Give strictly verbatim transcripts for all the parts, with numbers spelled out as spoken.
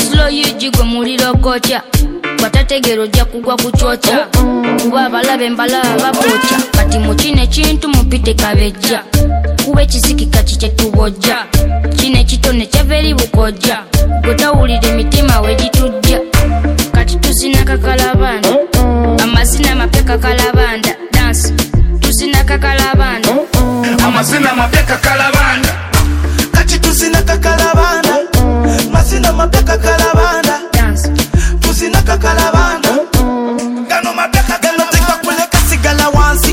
slow yijigwe muliro kocha batategero ja kugwa kuchocha kuba abalabe mbalaba bapocha kati mukine kintu mupite kabejja kube kisikika kiche tubojja kine kitone kyaveri bukoja gotawulire mitima wegitujja kati tusina kakalabanda amazina mapeka kalabanda dance tusina kakalabanda amazina mapeka kalabanda kati tusina kakalabanda mazina mapeka kalabanda dance tusina kakalabanda gano mapeka gano teka kule kasigala wansi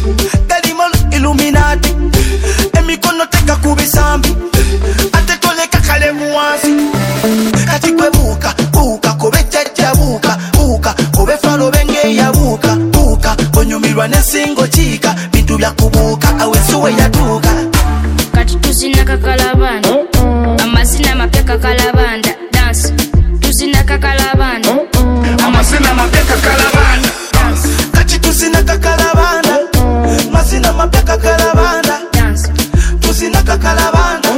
galimol illuminati emikono teka kubisambi ate tole kakale muwansi kati kwe buka buka kobe jaja buka buka kobe falo benge ya buka buka konyumirwa nesingo chika bintu bya kubuka awesuwe ya duka kati tusina kakalabanda amazina mapeka kalabanda dance tusina kakalabanda amazina mapeka kalabanda kati tusina kakalabanda mazina mapeka kalabanda dance tusina kakalabanda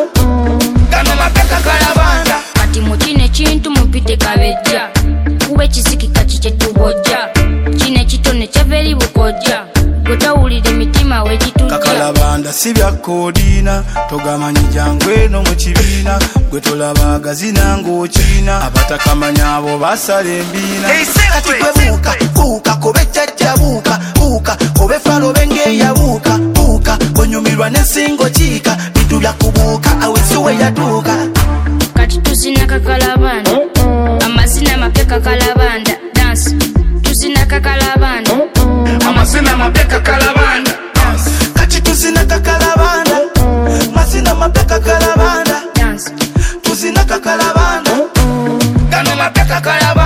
gano mapeka kalabanda kati mukine kintu mupite kabejja kube kisikika kiche tubojja kine kitone kyaveri bukoja gotawulire mitima wegitujja kakalabanda sibya kodina togamanyi jangwe no mu kibiina gwe tolabaga zinango china abatakamanya abo basala embina kati kwe buka buka kobe jaja buka buka kobe falo benge ya buka buka konyumirwa nesingo chika bintu bya kubuka awesuwe ya duka kati tusina kakalabanda amazina mapeka kalabanda dance tusina kakalabanda amazina mapeka kalabanda kati tusina kakalabanda mazina mapeka kalabanda dance tusina kakalabanda gano mapeka kalabanda